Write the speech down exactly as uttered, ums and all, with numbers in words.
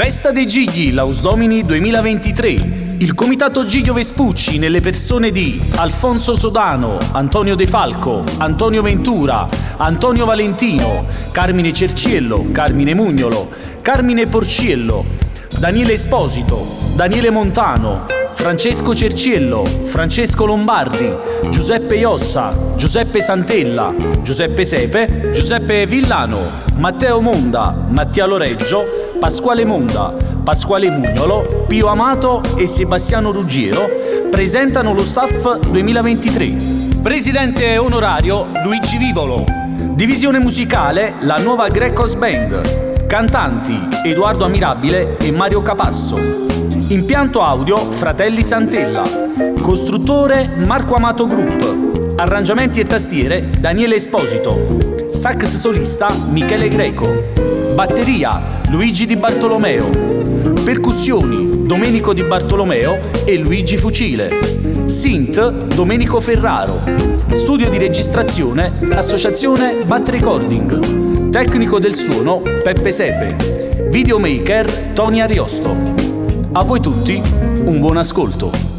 Festa dei Gigli Laus Domini duemilaventitré. Il Comitato Giglio Vespucci nelle persone di Alfonso Sodano, Antonio De Falco, Antonio Ventura, Antonio Valentino, Carmine Cerciello, Carmine Mugnolo, Carmine Porciello, Daniele Esposito, Daniele Montano, Francesco Cerciello, Francesco Lombardi, Giuseppe Iossa, Giuseppe Santella, Giuseppe Sepe, Giuseppe Villano, Matteo Monda, Mattia Loreggio, Pasquale Monda, Pasquale Mugnolo, Pio Amato e Sebastiano Ruggiero presentano lo staff duemilaventitré. Presidente onorario Luigi Vivolo. Divisione musicale la nuova Grecos Band. Cantanti Edoardo Amirabile e Mario Capasso. Impianto audio Fratelli Santella. Costruttore Marco Amato Group. Arrangiamenti e tastiere Daniele Esposito. Sax solista Michele Greco. Batteria Luigi Di Bartolomeo. Percussioni Domenico Di Bartolomeo e Luigi Fucile. Synth Domenico Ferraro. Studio di registrazione Associazione Bat Recording. Tecnico del suono Peppe Sepe. Videomaker Tony Ariosto. A voi tutti un buon ascolto.